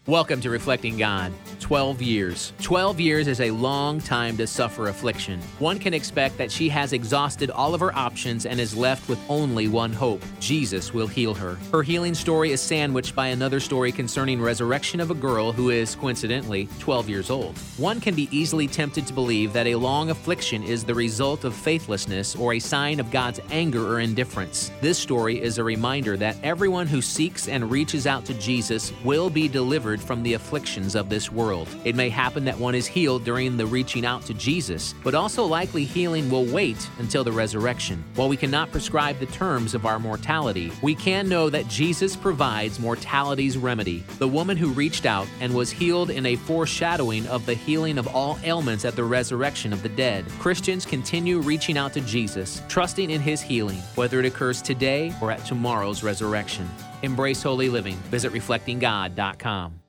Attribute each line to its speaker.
Speaker 1: Welcome to Reflecting God. 12 years. 12 years is a long time to suffer affliction. One can expect that she has exhausted all of her options and is left with only one hope. Jesus will heal her. Her healing story is sandwiched by another story concerning resurrection of a girl who is, coincidentally, 12 years old. One can be easily tempted to believe that a long affliction is the result of faithlessness or a sign of God's anger or indifference. This story is a reminder that everyone who seeks and reaches out to Jesus will be delivered from the afflictions of this world. It may happen that one is healed during the reaching out to Jesus, but also likely healing will wait until the resurrection. While we cannot prescribe the terms of our mortality, we can know that Jesus provides mortality's remedy. The woman who reached out and was healed in a foreshadowing of the healing of all ailments at the resurrection of the dead. Christians continue reaching out to Jesus, trusting in His healing, whether it occurs today or at tomorrow's resurrection. Embrace holy living. Visit reflectinggod.com.